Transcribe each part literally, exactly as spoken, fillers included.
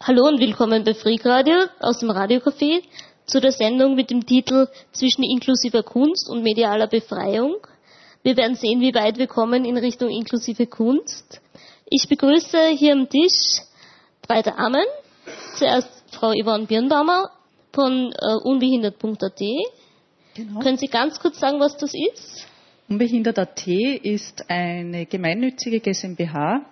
Hallo und willkommen bei Freak Radio aus dem Radiocafé zu der Sendung mit dem Titel Zwischen inklusiver Kunst und medialer Befreiung. Wir werden sehen, wie weit wir kommen in Richtung inklusive Kunst. Ich begrüße hier am Tisch drei Damen. Zuerst Frau Yvonne Birnbaumer von äh, unbehindert punkt a t. Genau. Können Sie ganz kurz sagen, was das ist? unbehindert punkt a t ist eine gemeinnützige GmbH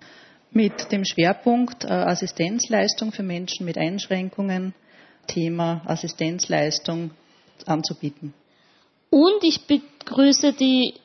mit dem Schwerpunkt äh, Assistenzleistung für Menschen mit Einschränkungen, Thema Assistenzleistung anzubieten. Und ich begrüße die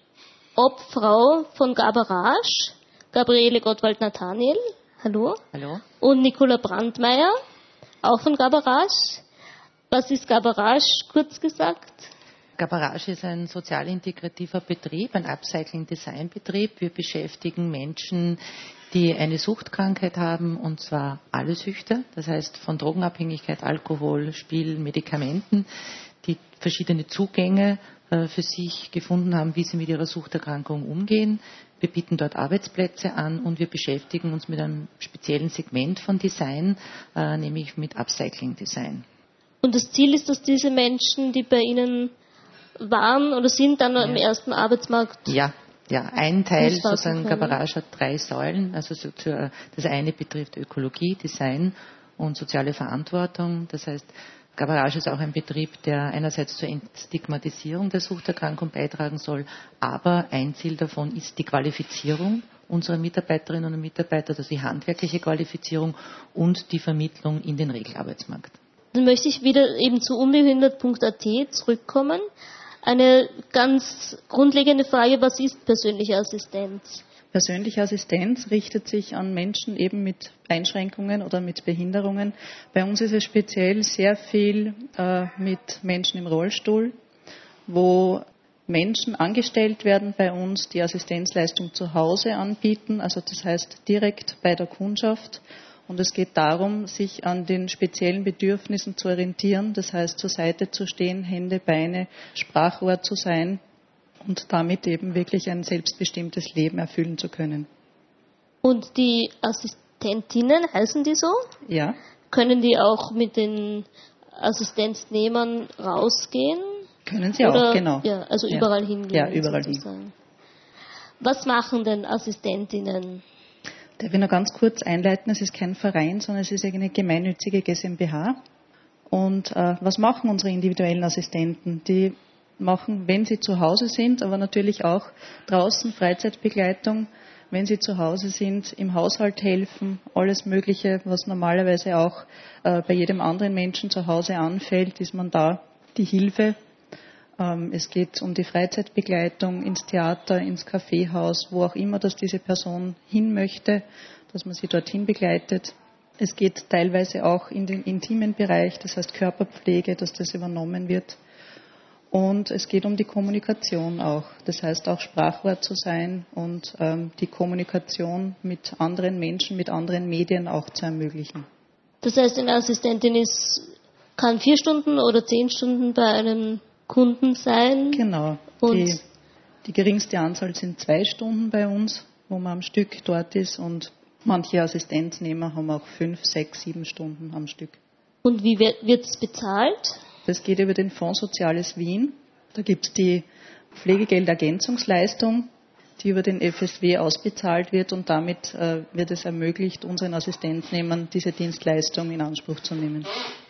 Obfrau von Gabarage, Gabriele Gottwald-Nathaniel. Hallo. Hallo. Und Nicola Brandmeier, auch von Gabarage. Was ist Gabarage, kurz gesagt? Gabarage ist ein sozial integrativer Betrieb, ein Upcycling-Design-Betrieb. Wir beschäftigen Menschen, die eine Suchtkrankheit haben, und zwar alle Süchte, das heißt von Drogenabhängigkeit, Alkohol, Spiel, Medikamenten, die verschiedene Zugänge äh, für sich gefunden haben, wie sie mit ihrer Suchterkrankung umgehen. Wir bieten dort Arbeitsplätze an und wir beschäftigen uns mit einem speziellen Segment von Design, äh, nämlich mit Upcycling-Design. Und das Ziel ist, dass diese Menschen, die bei Ihnen waren oder sind, dann ja. im ersten Arbeitsmarkt... Ja. Ja, ein Teil sozusagen Gabarage hat drei Säulen. Also so zur, das eine betrifft Ökologie, Design und soziale Verantwortung. Das heißt, Gabarage ist auch ein Betrieb, der einerseits zur Entstigmatisierung der Suchterkrankung beitragen soll, aber ein Ziel davon ist die Qualifizierung unserer Mitarbeiterinnen und Mitarbeiter, also die handwerkliche Qualifizierung und die Vermittlung in den Regelarbeitsmarkt. Dann möchte ich wieder eben zu unbehindert punkt a t zurückkommen. Eine ganz grundlegende Frage, was ist persönliche Assistenz? Persönliche Assistenz richtet sich an Menschen eben mit Einschränkungen oder mit Behinderungen. Bei uns ist es speziell sehr viel äh, mit Menschen im Rollstuhl, wo Menschen angestellt werden bei uns, die Assistenzleistung zu Hause anbieten, also das heißt direkt bei der Kundschaft. Und es geht darum, sich an den speziellen Bedürfnissen zu orientieren, das heißt zur Seite zu stehen, Hände, Beine, Sprachrohr zu sein und damit eben wirklich ein selbstbestimmtes Leben erfüllen zu können. Und die Assistentinnen, heißen die so? Ja. Können die auch mit den Assistenznehmern rausgehen? Können sie Oder, auch, genau. Ja, also ja. überall hingehen. Ja, überall sozusagen. hin. Was machen denn Assistentinnen? Darf ich noch ganz kurz einleiten, es ist kein Verein, sondern es ist eine gemeinnützige GmbH. Und äh, was machen unsere individuellen Assistenten? Die machen, wenn sie zu Hause sind, aber natürlich auch draußen Freizeitbegleitung, wenn sie zu Hause sind, im Haushalt helfen, alles Mögliche, was normalerweise auch äh, bei jedem anderen Menschen zu Hause anfällt, ist man da die Hilfe. Ähm, es geht um die Freizeitbegleitung ins Theater, ins Kaffeehaus, wo auch immer, dass diese Person hin möchte, dass man sie dorthin begleitet. Es geht teilweise auch in den intimen Bereich, das heißt Körperpflege, dass das übernommen wird. Und es geht um die Kommunikation auch, das heißt auch Sprachrohr zu sein und ähm, die Kommunikation mit anderen Menschen, mit anderen Medien auch zu ermöglichen. Das heißt, eine Assistentin ist, kann vier Stunden oder zehn Stunden bei einem Kunden sein? Genau. Und die, die geringste Anzahl sind zwei Stunden bei uns, wo man am Stück dort ist, und manche Assistenznehmer haben auch fünf, sechs, sieben Stunden am Stück. Und wie wird es bezahlt? Das geht über den Fonds Soziales Wien. Da gibt es die Pflegegeldergänzungsleistung, die über den F S W ausbezahlt wird, und damit äh, wird es ermöglicht, unseren Assistenznehmern diese Dienstleistung in Anspruch zu nehmen.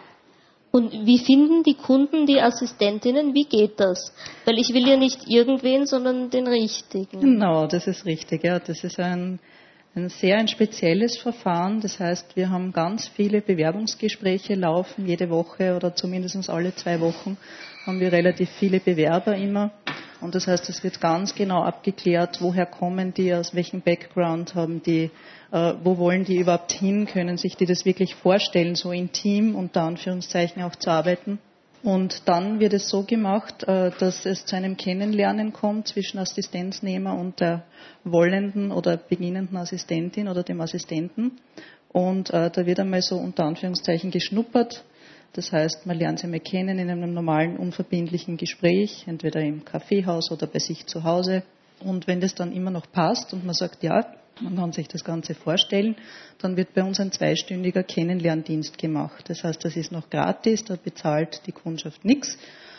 Und wie finden die Kunden die Assistentinnen? Wie geht das? Weil ich will ja nicht irgendwen, sondern den Richtigen. Genau, das ist richtig. Ja, das ist ein, ein sehr ein spezielles Verfahren. Das heißt, wir haben ganz viele Bewerbungsgespräche laufen, jede Woche oder zumindest alle zwei Wochen haben wir relativ viele Bewerber immer. Und das heißt, es wird ganz genau abgeklärt, woher kommen die, aus welchem Background haben die, äh, wo wollen die überhaupt hin, können sich die das wirklich vorstellen, so intim unter Anführungszeichen auch zu arbeiten. Und dann wird es so gemacht, äh, dass es zu einem Kennenlernen kommt zwischen Assistenznehmer und der wollenden oder beginnenden Assistentin oder dem Assistenten. Und äh, da wird einmal so unter Anführungszeichen geschnuppert. Das heißt, man lernt sie mal kennen in einem normalen, unverbindlichen Gespräch, entweder im Kaffeehaus oder bei sich zu Hause. Und wenn das dann immer noch passt und man sagt, ja, Man kann sich das Ganze vorstellen. Dann wird bei uns ein zweistündiger Kennenlerndienst gemacht. Das heißt, das ist noch gratis, da bezahlt die Kundschaft nichts.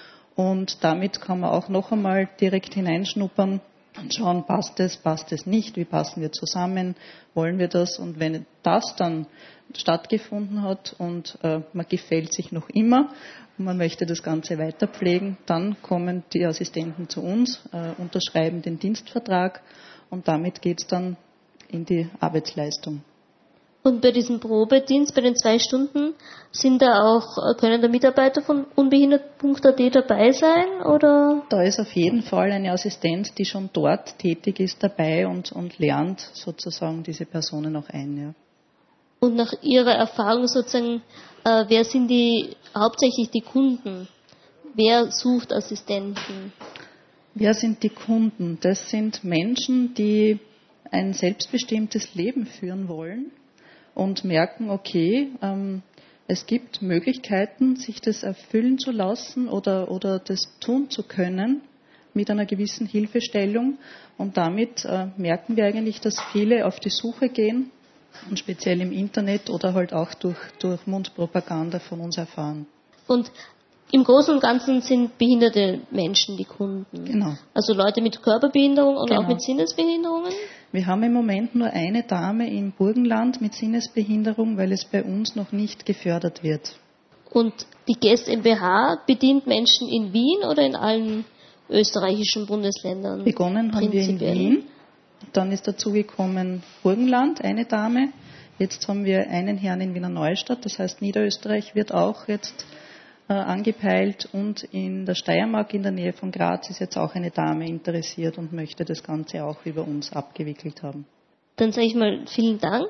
Und damit kann man auch noch einmal direkt hineinschnuppern und schauen, passt es, passt es nicht, wie passen wir zusammen, wollen wir das? Und wenn das dann stattgefunden hat und äh, man gefällt sich noch immer und man möchte das Ganze weiter pflegen, dann kommen die Assistenten zu uns, äh, unterschreiben den Dienstvertrag und damit geht es dann in die Arbeitsleistung. Und bei diesem Probedienst, bei den zwei Stunden, sind da auch, können da Mitarbeiter von unbehindert punkt a t dabei sein, oder? Da ist auf jeden Fall eine Assistenz, die schon dort tätig ist, dabei und, und lernt sozusagen diese Personen auch ein. Ja. Und nach Ihrer Erfahrung sozusagen, äh, wer sind die, hauptsächlich die Kunden? Wer sucht Assistenten? Wer sind die Kunden? Das sind Menschen, die ein selbstbestimmtes Leben führen wollen und merken, okay, ähm, es gibt Möglichkeiten, sich das erfüllen zu lassen oder, oder das tun zu können mit einer gewissen Hilfestellung. Und damit äh, merken wir eigentlich, dass viele auf die Suche gehen und speziell im Internet oder halt auch durch, durch Mundpropaganda von uns erfahren. Und im Großen und Ganzen sind behinderte Menschen die Kunden. Genau. Also Leute mit Körperbehinderung und Genau. auch mit Sinnesbehinderungen. Wir haben im Moment nur eine Dame im Burgenland mit Sinnesbehinderung, weil es bei uns noch nicht gefördert wird. Und die G E S GmbH bedient Menschen in Wien oder in allen österreichischen Bundesländern? Begonnen haben wir in Wien, dann ist dazugekommen Burgenland, eine Dame. Jetzt haben wir einen Herrn in Wiener Neustadt, das heißt Niederösterreich wird auch jetzt äh, angepeilt und in der Steiermark in der Nähe von Graz ist jetzt auch eine Dame interessiert und möchte das Ganze auch über uns abgewickelt haben. Dann sage ich mal vielen Dank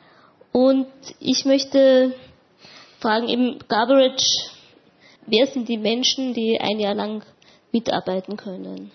und ich möchte fragen, eben Garbarage, wer sind die Menschen, die ein Jahr lang mitarbeiten können?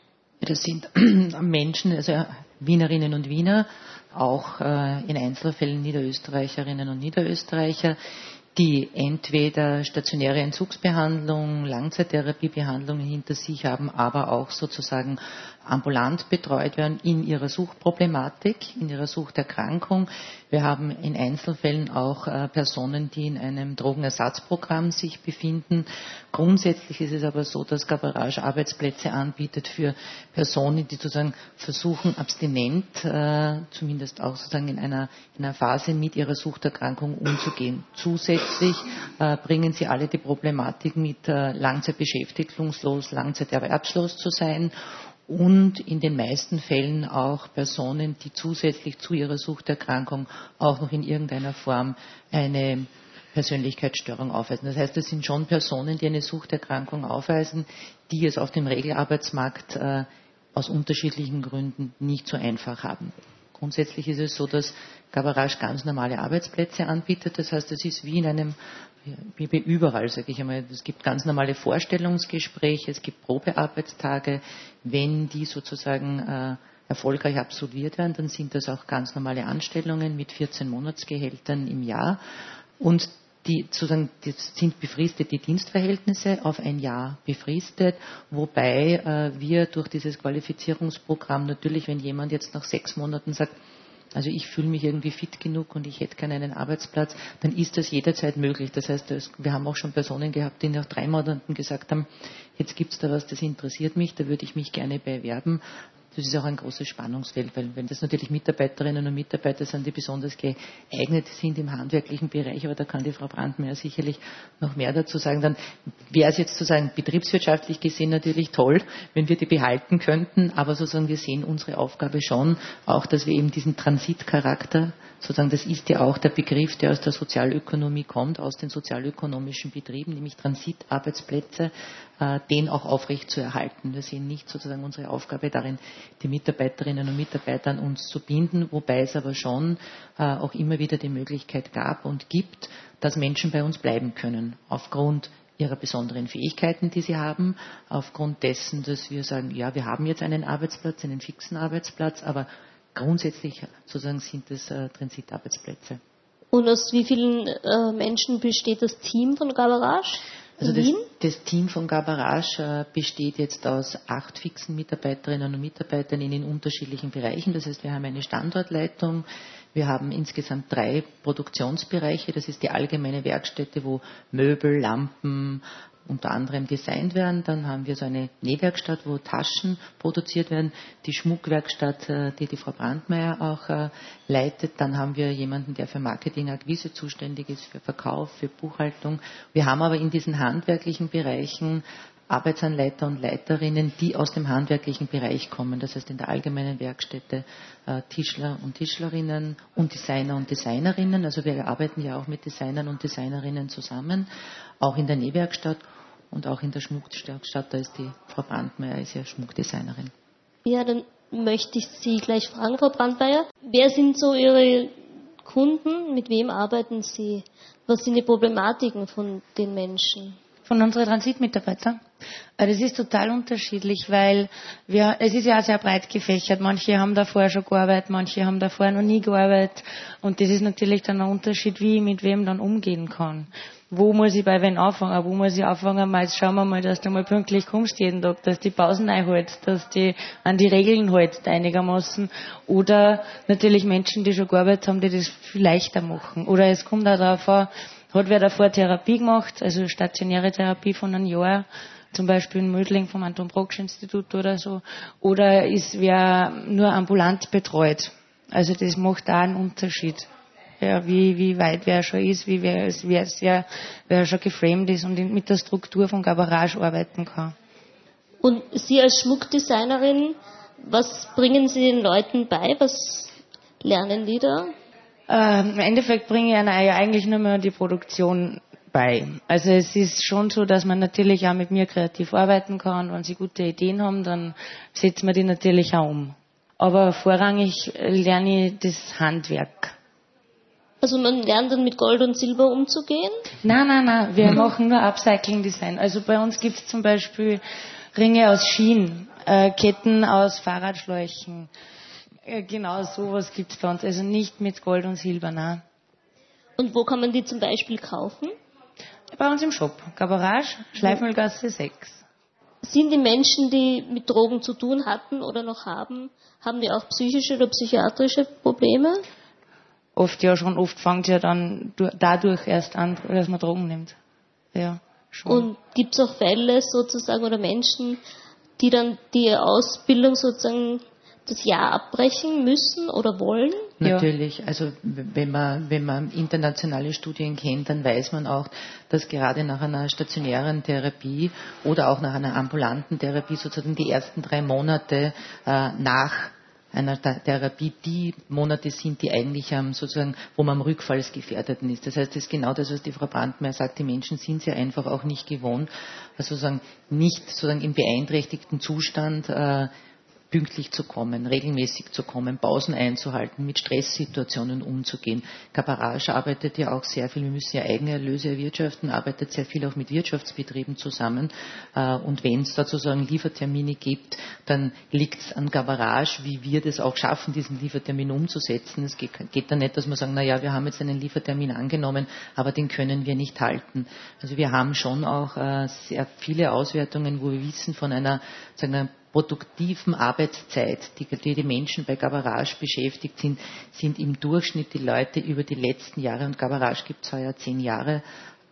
Das sind Menschen, also Wienerinnen und Wiener, auch äh, in Einzelfällen Niederösterreicherinnen und Niederösterreicher, die entweder stationäre Entzugsbehandlung, Langzeittherapiebehandlungen hinter sich haben, aber auch sozusagen ambulant betreut werden in ihrer Suchtproblematik, in ihrer Suchterkrankung. Wir haben in Einzelfällen auch äh, Personen, die in einem Drogenersatzprogramm sich befinden. Grundsätzlich ist es aber so, dass Garbarage Arbeitsplätze anbietet für Personen, die sozusagen versuchen, abstinent, äh, zumindest auch sozusagen in einer, in einer Phase mit ihrer Suchterkrankung umzugehen. Zusätzlich äh, bringen sie alle die Problematik mit, äh, langzeitbeschäftigungslos, langzeiterwerbslos zu sein. Und in den meisten Fällen auch Personen, die zusätzlich zu ihrer Suchterkrankung auch noch in irgendeiner Form eine Persönlichkeitsstörung aufweisen. Das heißt, es sind schon Personen, die eine Suchterkrankung aufweisen, die es auf dem Regelarbeitsmarkt äh, aus unterschiedlichen Gründen nicht so einfach haben. Grundsätzlich ist es so, dass Garbarage ganz normale Arbeitsplätze anbietet. Das heißt, es ist wie in einem, wie bei überall, sage ich einmal. Es gibt ganz normale Vorstellungsgespräche, es gibt Probearbeitstage. Wenn die sozusagen äh, erfolgreich absolviert werden, dann sind das auch ganz normale Anstellungen mit vierzehn Monatsgehältern im Jahr. Und die, sozusagen, das sind befristete Dienstverhältnisse auf ein Jahr befristet, wobei äh, wir durch dieses Qualifizierungsprogramm natürlich, wenn jemand jetzt nach sechs Monaten sagt, also ich fühle mich irgendwie fit genug und ich hätte gerne einen Arbeitsplatz, dann ist das jederzeit möglich. Das heißt, wir haben auch schon Personen gehabt, die nach drei Monaten gesagt haben, jetzt gibt es da was, das interessiert mich, da würde ich mich gerne bewerben. Das ist auch ein großes Spannungsfeld, weil wenn das natürlich Mitarbeiterinnen und Mitarbeiter sind, die besonders geeignet sind im handwerklichen Bereich, aber da kann die Frau Brandmeier sicherlich noch mehr dazu sagen, dann wäre es jetzt sozusagen betriebswirtschaftlich gesehen natürlich toll, wenn wir die behalten könnten, aber sozusagen wir sehen unsere Aufgabe schon, auch dass wir eben diesen Transitcharakter, sozusagen das ist ja auch der Begriff, der aus der Sozialökonomie kommt, aus den sozialökonomischen Betrieben, nämlich Transitarbeitsplätze, äh, den auch aufrecht zu erhalten. Wir sehen nicht sozusagen unsere Aufgabe darin, die Mitarbeiterinnen und Mitarbeiter an uns zu binden, wobei es aber schon äh, auch immer wieder die Möglichkeit gab und gibt, dass Menschen bei uns bleiben können, aufgrund ihrer besonderen Fähigkeiten, die sie haben, aufgrund dessen, dass wir sagen, ja, wir haben jetzt einen Arbeitsplatz, einen fixen Arbeitsplatz, aber grundsätzlich sozusagen sind es äh, Transitarbeitsplätze. Und aus wie vielen äh, Menschen besteht das Team von Garbarage in Also das Wien? Das Team von Garbarage äh, besteht jetzt aus acht fixen Mitarbeiterinnen und Mitarbeitern in den unterschiedlichen Bereichen. Das heißt, wir haben eine Standortleitung, wir haben insgesamt drei Produktionsbereiche. Das ist die allgemeine Werkstätte, wo Möbel, Lampen, unter anderem designt werden. Dann haben wir so eine Nähwerkstatt, wo Taschen produziert werden. Die Schmuckwerkstatt, die die Frau Brandmeier auch äh, leitet. Dann haben wir jemanden, der für Marketing, Akquise zuständig ist, für Verkauf, für Buchhaltung. Wir haben aber in diesen handwerklichen Bereichen Arbeitsanleiter und Leiterinnen, die aus dem handwerklichen Bereich kommen. Das heißt in der allgemeinen Werkstätte äh, Tischler und Tischlerinnen und Designer und Designerinnen. Also wir arbeiten ja auch mit Designern und Designerinnen zusammen. Auch in der Nähwerkstatt und auch in der Schmuckwerkstatt. Da ist die Frau Brandmeier, ist ja Schmuckdesignerin. Ja, dann möchte ich Sie gleich fragen, Frau Brandmeier. Wer sind so Ihre Kunden? Mit wem arbeiten Sie? Was sind die Problematiken von den Menschen? Von unseren Transitmitarbeitern? Das ist total unterschiedlich, weil wir, es ist ja auch sehr breit gefächert. Manche haben davor schon gearbeitet, manche haben davor noch nie gearbeitet. Und das ist natürlich dann ein Unterschied, wie ich mit wem dann umgehen kann. Wo muss ich bei wem anfangen? Wo muss ich anfangen? Mal jetzt schauen wir mal, dass du mal pünktlich kommst jeden Tag, dass die Pausen einhältst, dass die an die Regeln hältst einigermaßen. Oder natürlich Menschen, die schon gearbeitet haben, die das viel leichter machen. Oder es kommt auch darauf an, hat wer davor Therapie gemacht, also stationäre Therapie von einem Jahr, zum Beispiel in Mödling vom Anton-Proksch-Institut oder so, oder ist wer nur ambulant betreut. Also das macht auch einen Unterschied. Ja, wie, wie weit wer schon ist, wie wer, wer, wer, wer schon geframed ist und mit der Struktur von Garbarage arbeiten kann. Und Sie als Schmuckdesignerin, was bringen Sie den Leuten bei? Was lernen die da? Äh, Im Endeffekt bringe ich ihnen ja eigentlich nur mehr die Produktion bei. Also es ist schon so, dass man natürlich auch mit mir kreativ arbeiten kann. Wenn sie gute Ideen haben, dann setzen wir die natürlich auch um. Aber vorrangig lerne ich das Handwerk. Also man lernt dann mit Gold und Silber umzugehen? Nein, nein, nein. Wir mhm. machen nur Upcycling-Design. Also bei uns gibt es zum Beispiel Ringe aus Schienen, äh, Ketten aus Fahrradschläuchen. Äh, genau sowas gibt es bei uns. Also nicht mit Gold und Silber, nein. Und wo kann man die zum Beispiel kaufen? Bei uns im Shop. Garbarage, Schleifmühlgasse sechs. Sind die Menschen, die mit Drogen zu tun hatten oder noch haben, haben die auch psychische oder psychiatrische Probleme? Oft ja schon, oft fängt ja dann dadurch erst an, dass man Drogen nimmt. Ja, schon. Und gibt es auch Fälle sozusagen oder Menschen, die dann die Ausbildung sozusagen das Jahr abbrechen müssen oder wollen? Natürlich, ja. Also wenn man, wenn man internationale Studien kennt, dann weiß man auch, dass gerade nach einer stationären Therapie oder auch nach einer ambulanten Therapie sozusagen die ersten drei Monate äh, nach einer Therapie die Monate sind, die eigentlich ähm, sozusagen, wo man am Rückfallsgefährdeten ist. Das heißt, das ist genau das, was die Frau Brandmeier sagt, die Menschen sind ja einfach auch nicht gewohnt, also sozusagen nicht sozusagen im beeinträchtigten Zustand äh, pünktlich zu kommen, regelmäßig zu kommen, Pausen einzuhalten, mit Stresssituationen umzugehen. Garbarage arbeitet ja auch sehr viel, wir müssen ja eigene Erlöse erwirtschaften, arbeitet sehr viel auch mit Wirtschaftsbetrieben zusammen. Und wenn es da sozusagen Liefertermine gibt, dann liegt es an Garbarage, wie wir das auch schaffen, diesen Liefertermin umzusetzen. Es geht, geht dann nicht, dass wir sagen, na ja, wir haben jetzt einen Liefertermin angenommen, aber den können wir nicht halten. Also wir haben schon auch sehr viele Auswertungen, wo wir wissen von einer, sagen wir, produktiven Arbeitszeit, die, die die Menschen bei Garbarage beschäftigt sind, sind im Durchschnitt die Leute über die letzten Jahre, und Garbarage gibt es heuer zehn Jahre,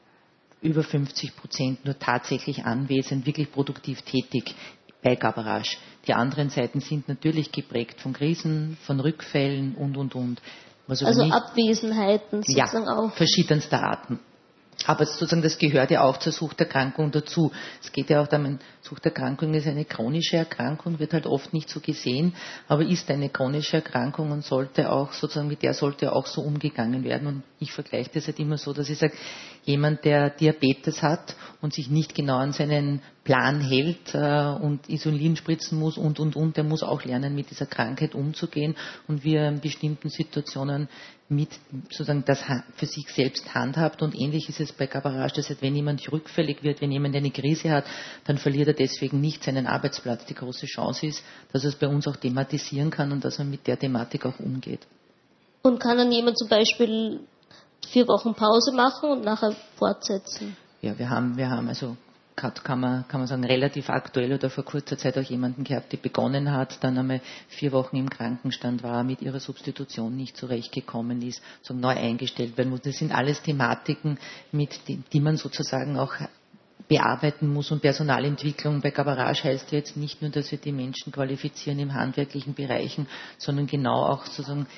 über fünfzig Prozent nur tatsächlich anwesend, wirklich produktiv tätig bei Garbarage. Die anderen Seiten sind natürlich geprägt von Krisen, von Rückfällen und, und, und. Also, also nicht, Abwesenheiten sozusagen ja, auch. Verschiedenster Arten. Aber sozusagen, das gehört ja auch zur Suchterkrankung dazu. Es geht ja auch darum, Suchterkrankung ist eine chronische Erkrankung, wird halt oft nicht so gesehen, aber ist eine chronische Erkrankung und sollte auch sozusagen, mit der sollte auch so umgegangen werden. Und ich vergleiche das halt immer so, dass ich sage, jemand, der Diabetes hat und sich nicht genau an seinen Plan hält äh, und Insulin spritzen muss und, und, und, der muss auch lernen, mit dieser Krankheit umzugehen und wie er in bestimmten Situationen mit sozusagen das für sich selbst handhabt. Und ähnlich ist es bei Garbarage, das heißt, wenn jemand rückfällig wird, wenn jemand eine Krise hat, dann verliert er deswegen nicht seinen Arbeitsplatz. Die große Chance ist, dass er es bei uns auch thematisieren kann und dass man mit der Thematik auch umgeht. Und kann dann jemand zum Beispiel vier Wochen Pause machen und nachher fortsetzen? Ja, wir haben, wir haben also hat, kann man, kann man sagen, relativ aktuell oder vor kurzer Zeit auch jemanden gehabt, die begonnen hat, dann einmal vier Wochen im Krankenstand war, mit ihrer Substitution nicht zurechtgekommen ist, so neu eingestellt werden muss. Das sind alles Thematiken, mit die, die man sozusagen auch bearbeiten muss. Und Personalentwicklung bei Gabarage heißt jetzt nicht nur, dass wir die Menschen qualifizieren im handwerklichen Bereichen, sondern genau auch sozusagen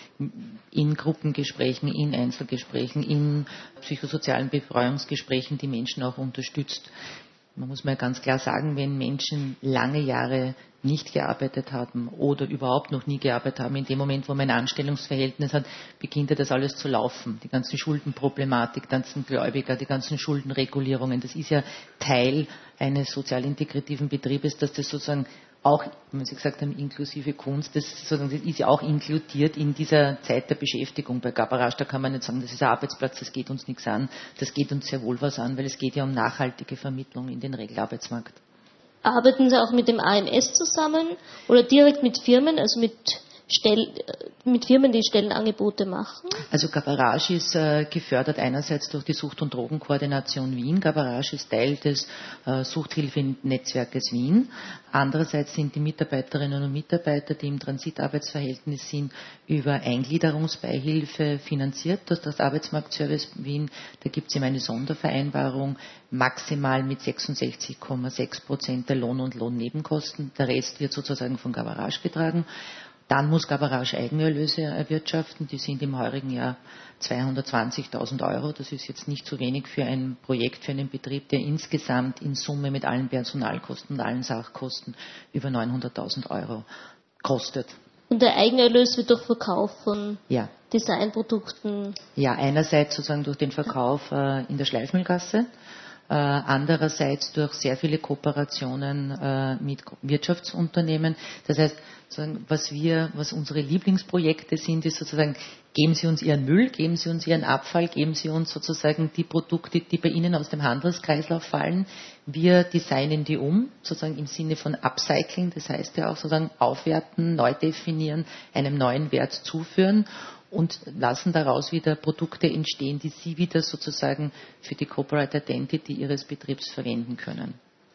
in Gruppengesprächen, in Einzelgesprächen, in psychosozialen Betreuungsgesprächen die Menschen auch unterstützt. Man muss mal ganz klar sagen, wenn Menschen lange Jahre nicht gearbeitet haben oder überhaupt noch nie gearbeitet haben, in dem Moment, wo man ein Anstellungsverhältnis hat, beginnt ja das alles zu laufen. Die ganze Schuldenproblematik, die ganzen Gläubiger, die ganzen Schuldenregulierungen, das ist ja Teil eines sozial integrativen Betriebes, dass das sozusagen auch, wie Sie gesagt haben, inklusive Kunst, das, sozusagen, das ist ja auch inkludiert in dieser Zeit der Beschäftigung bei Gabarage. Da kann man nicht sagen, das ist ein Arbeitsplatz, das geht uns nichts an. Das geht uns sehr wohl was an, weil es geht ja um nachhaltige Vermittlung in den Regelarbeitsmarkt. Arbeiten Sie auch mit dem A M S zusammen oder direkt mit Firmen, also mit, Stell, mit Firmen, die Stellenangebote machen? Also Gabarage ist äh, gefördert einerseits durch die Sucht- und Drogenkoordination Wien. Gabarage ist Teil des äh, Suchthilfenetzwerkes Wien. Andererseits sind die Mitarbeiterinnen und Mitarbeiter, die im Transitarbeitsverhältnis sind, über Eingliederungsbeihilfe finanziert durch das Arbeitsmarktservice Wien. Da gibt es eben eine Sondervereinbarung, maximal mit sechsundsechzig Komma sechs Prozent der Lohn- und Lohnnebenkosten. Der Rest wird sozusagen von Gabarage getragen. Dann muss Gabarage Eigenerlöse erwirtschaften. Die sind im heurigen Jahr zweihundertzwanzigtausend Euro. Das ist jetzt nicht zu wenig für ein Projekt, für einen Betrieb, der insgesamt in Summe mit allen Personalkosten und allen Sachkosten über neunhunderttausend Euro kostet. Und der Eigenerlös wird durch Verkauf von ja. Designprodukten? Ja, einerseits sozusagen durch den Verkauf äh, in der Schleifmühlgasse. Äh, andererseits durch sehr viele Kooperationen äh, mit Wirtschaftsunternehmen. Das heißt, was wir, was unsere Lieblingsprojekte sind, ist sozusagen, geben Sie uns Ihren Müll, geben Sie uns Ihren Abfall, geben Sie uns sozusagen die Produkte, die bei Ihnen aus dem Handelskreislauf fallen. Wir designen die um, sozusagen im Sinne von Upcycling, das heißt ja auch sozusagen aufwerten, neu definieren, einem neuen Wert zuführen und lassen daraus wieder Produkte entstehen, die Sie wieder sozusagen für die Corporate Identity Ihres Betriebs verwenden können.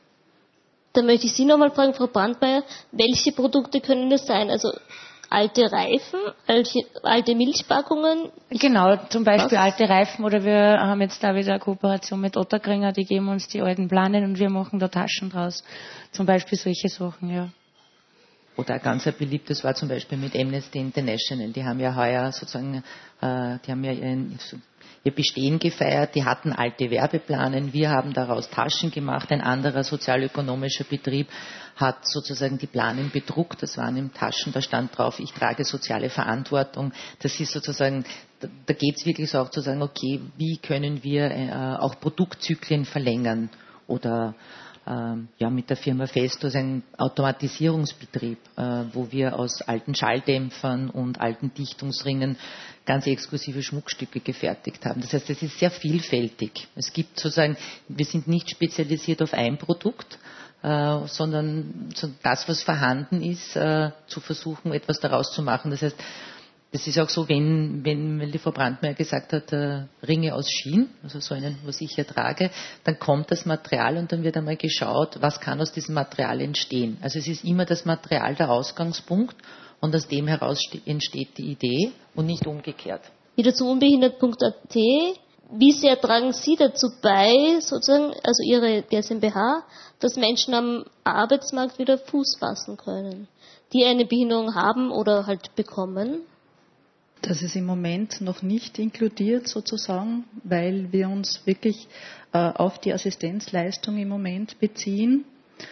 Da möchte ich Sie nochmal fragen, Frau Brandmeier, welche Produkte können das sein? Also alte Reifen, alte, alte Milchpackungen? Genau, zum Beispiel Was? alte Reifen, oder wir haben jetzt da wieder eine Kooperation mit Otterkringer, die geben uns die alten Planen und wir machen da Taschen draus. Zum Beispiel solche Sachen, ja. Oder ein ganz beliebtes war zum Beispiel mit Amnesty International. Die haben ja heuer sozusagen, äh, die haben ja ihren, ihr Bestehen gefeiert, die hatten alte Werbeplanen, wir haben daraus Taschen gemacht, ein anderer sozialökonomischer Betrieb hat sozusagen die Planen bedruckt, das waren im Taschen, da stand drauf, ich trage soziale Verantwortung. Das ist sozusagen, da, da geht es wirklich so auch zu sagen, okay, wie können wir äh, auch Produktzyklen verlängern oder ja, mit der Firma Festo, also ein Automatisierungsbetrieb, äh, wo wir aus alten Schalldämpfern und alten Dichtungsringen ganz exklusive Schmuckstücke gefertigt haben. Das heißt, es ist sehr vielfältig. Es gibt sozusagen, wir sind nicht spezialisiert auf ein Produkt, äh, sondern das, was vorhanden ist, äh, zu versuchen, etwas daraus zu machen. Das heißt, das ist auch so, wenn, wenn weil die Frau Brandmeier gesagt hat, äh, Ringe aus Schien, also so einen, was ich hier trage, dann kommt das Material und dann wird einmal geschaut, was kann aus diesem Material entstehen. Also es ist immer das Material der Ausgangspunkt und aus dem heraus entsteht die Idee und nicht umgekehrt. Wieder zu unbehindert punkt a t. Wie sehr tragen Sie dazu bei, sozusagen, also Ihre GmbH, dass Menschen am Arbeitsmarkt wieder Fuß fassen können, die eine Behinderung haben oder halt bekommen? Das ist im Moment noch nicht inkludiert sozusagen, weil wir uns wirklich äh, auf die Assistenzleistung im Moment beziehen.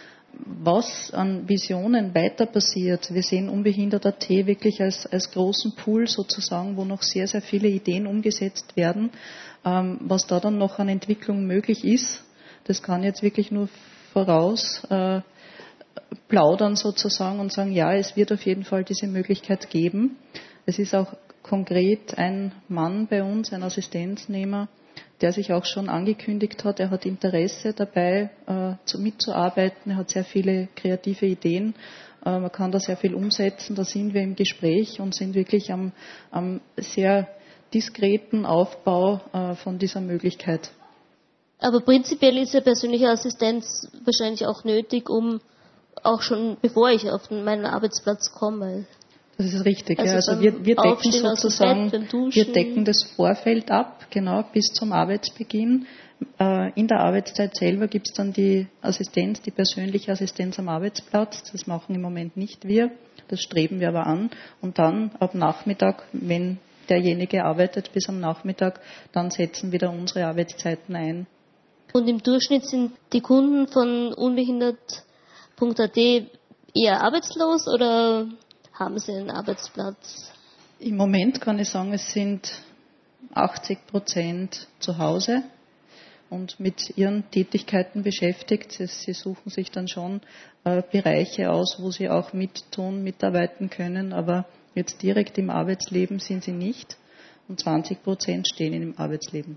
Was an Visionen weiter passiert, wir sehen unbehindert punkt a t wirklich als, als großen Pool sozusagen, wo noch sehr, sehr viele Ideen umgesetzt werden. Ähm, was da dann noch an Entwicklung möglich ist, das kann jetzt wirklich nur voraus äh, plaudern sozusagen und sagen, ja, es wird auf jeden Fall diese Möglichkeit geben. Es ist auch konkret ein Mann bei uns, ein Assistenznehmer, der sich auch schon angekündigt hat, er hat Interesse dabei äh, mitzuarbeiten, er hat sehr viele kreative Ideen, äh, man kann da sehr viel umsetzen, da sind wir im Gespräch und sind wirklich am, am sehr diskreten Aufbau äh, von dieser Möglichkeit. Aber prinzipiell ist ja persönliche Assistenz wahrscheinlich auch nötig, um auch schon bevor ich auf meinen Arbeitsplatz komme. Das ist richtig. Also, ja. Also wir, wir decken sozusagen, Bett, wir decken das Vorfeld ab, genau bis zum Arbeitsbeginn. In der Arbeitszeit selber gibt es dann die Assistenz, die persönliche Assistenz am Arbeitsplatz. Das machen im Moment nicht wir, das streben wir aber an. Und dann ab Nachmittag, wenn derjenige arbeitet bis am Nachmittag, dann setzen wieder unsere Arbeitszeiten ein. Und im Durchschnitt sind die Kunden von unbehindert punkt a t eher arbeitslos oder haben sie einen Arbeitsplatz? Im Moment kann ich sagen, es sind achtzig Prozent zu Hause und mit ihren Tätigkeiten beschäftigt. Sie suchen sich dann schon äh, Bereiche aus, wo sie auch mittun, mitarbeiten können, aber jetzt direkt im Arbeitsleben sind sie nicht und zwanzig Prozent stehen im Arbeitsleben.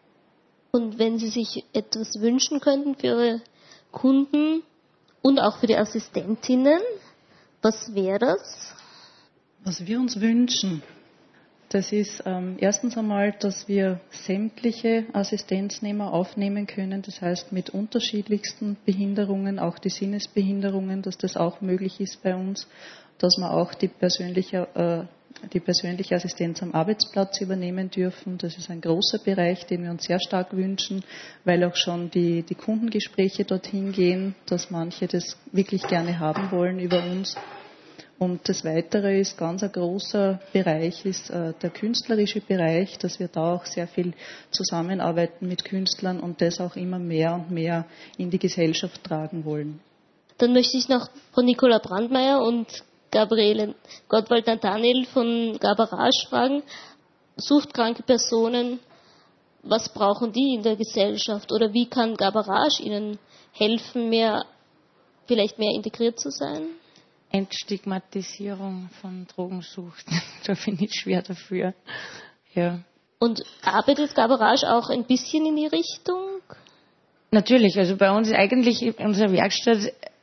Und wenn Sie sich etwas wünschen könnten für Ihre Kunden und auch für die Assistentinnen, was wäre das? Was wir uns wünschen, das ist ähm, erstens einmal, dass wir sämtliche Assistenznehmer aufnehmen können, das heißt mit unterschiedlichsten Behinderungen, auch die Sinnesbehinderungen, dass das auch möglich ist bei uns, dass wir auch die persönliche, äh, die persönliche Assistenz am Arbeitsplatz übernehmen dürfen. Das ist ein großer Bereich, den wir uns sehr stark wünschen, weil auch schon die, die Kundengespräche dorthin gehen, dass manche das wirklich gerne haben wollen über uns. Und das Weitere ist, ganz ein großer Bereich ist äh, der künstlerische Bereich, dass wir da auch sehr viel zusammenarbeiten mit Künstlern und das auch immer mehr und mehr in die Gesellschaft tragen wollen. Dann möchte ich noch von Nicola Brandmeier und Gabriele Gottwald-Nathaniel von Gabarage fragen. Suchtkranke Personen, was brauchen die in der Gesellschaft oder wie kann Gabarage ihnen helfen, mehr, vielleicht mehr integriert zu sein? Entstigmatisierung von Drogensucht, da bin ich schwer dafür. Ja. Und arbeitet Gabarage auch ein bisschen in die Richtung? Natürlich, also bei uns eigentlich in unserer Werkstatt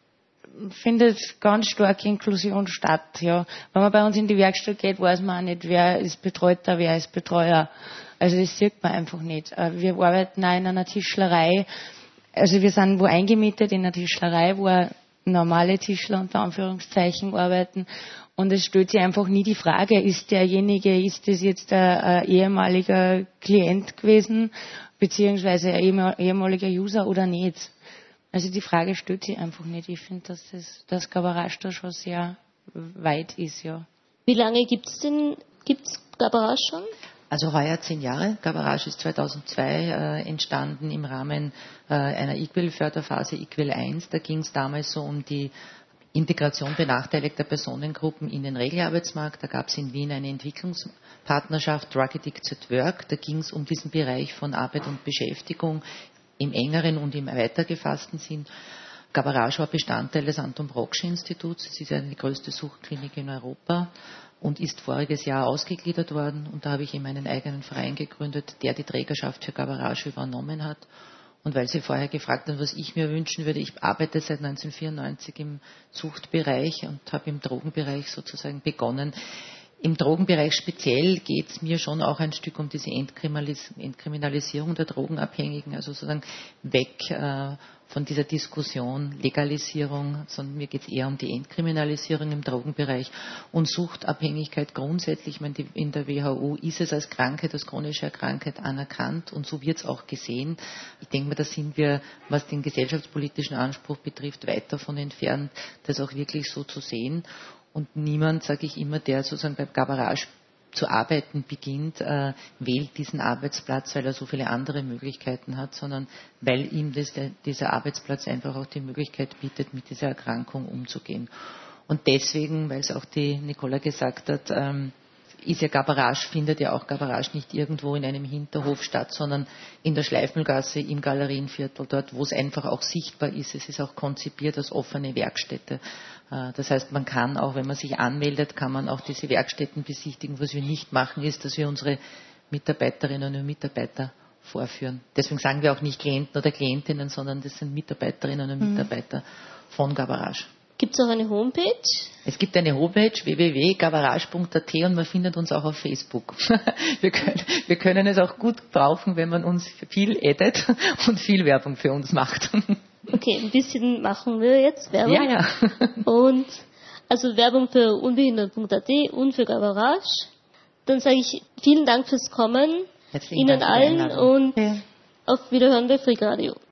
findet ganz starke Inklusion statt. Ja. Wenn man bei uns in die Werkstatt geht, weiß man auch nicht, wer ist Betreuter, wer ist Betreuer. Also das sieht man einfach nicht. Wir arbeiten auch in einer Tischlerei, also wir sind wo eingemietet in einer Tischlerei, wo normale Tischler unter Anführungszeichen arbeiten und es stellt sich einfach nie die Frage, ist derjenige, ist das jetzt ein, ein ehemaliger Klient gewesen, beziehungsweise ein ehemaliger User oder nicht. Also die Frage stellt sich einfach nicht. Ich finde, dass das, das Gabarage da schon sehr weit ist, ja. Wie lange gibt es denn, gibt's Gabarage schon? Also heuer zehn Jahre. Gabarage ist zweitausendzwei äh, entstanden im Rahmen äh, einer Equal-Förderphase, Equal eins. Da ging es damals so um die Integration benachteiligter Personengruppen in den Regelarbeitsmarkt. Da gab es in Wien eine Entwicklungspartnerschaft, Drug Addicts at Work. Da ging es um diesen Bereich von Arbeit und Beschäftigung im engeren und im weiter gefassten Sinn. Gabarage war Bestandteil des Anton Brocksch Instituts. Es ist ja die größte Suchtklinik in Europa und ist voriges Jahr ausgegliedert worden. Und da habe ich eben einen eigenen Verein gegründet, der die Trägerschaft für Gabarage übernommen hat. Und weil Sie vorher gefragt haben, was ich mir wünschen würde, ich arbeite seit neunzehnhundertvierundneunzig im Suchtbereich und habe im Drogenbereich sozusagen begonnen. Im Drogenbereich speziell geht es mir schon auch ein Stück um diese Entkriminalis- Entkriminalisierung der Drogenabhängigen, also sozusagen weg äh, von dieser Diskussion Legalisierung, sondern mir geht es eher um die Entkriminalisierung im Drogenbereich und Suchtabhängigkeit grundsätzlich. Ich meine, die, in der W H O ist es als Krankheit, als chronische Krankheit anerkannt und so wird es auch gesehen. Ich denke mal, da sind wir, was den gesellschaftspolitischen Anspruch betrifft, weit davon entfernt, das auch wirklich so zu sehen. Und niemand, sage ich immer, der sozusagen beim Gabarage zu arbeiten beginnt, äh, wählt diesen Arbeitsplatz, weil er so viele andere Möglichkeiten hat, sondern weil ihm das, der, dieser Arbeitsplatz einfach auch die Möglichkeit bietet, mit dieser Erkrankung umzugehen. Und deswegen, weil es auch die Nicola gesagt hat, ähm, ist ja Gabarage, findet ja auch Gabarage nicht irgendwo in einem Hinterhof statt, sondern in der Schleifmühlgasse im Galerienviertel, dort, wo es einfach auch sichtbar ist. Es ist auch konzipiert als offene Werkstätte. Das heißt, man kann auch, wenn man sich anmeldet, kann man auch diese Werkstätten besichtigen. Was wir nicht machen, ist, dass wir unsere Mitarbeiterinnen und Mitarbeiter vorführen. Deswegen sagen wir auch nicht Klienten oder Klientinnen, sondern das sind Mitarbeiterinnen und Mitarbeiter von Gabarage. Gibt es auch eine Homepage? Es gibt eine Homepage w w w punkt gavarage punkt a t und man findet uns auch auf Facebook. Wir können, wir können es auch gut brauchen, wenn man uns viel addet und viel Werbung für uns macht. Okay, ein bisschen machen wir jetzt Werbung. Ja, ja. Und also Werbung für unbehindert punkt a t und für Gavarage. Dann sage ich vielen Dank fürs Kommen, Herzlichen Ihnen Dank für die allen Einladung. und Ja. auf Wiederhören bei Freakradio.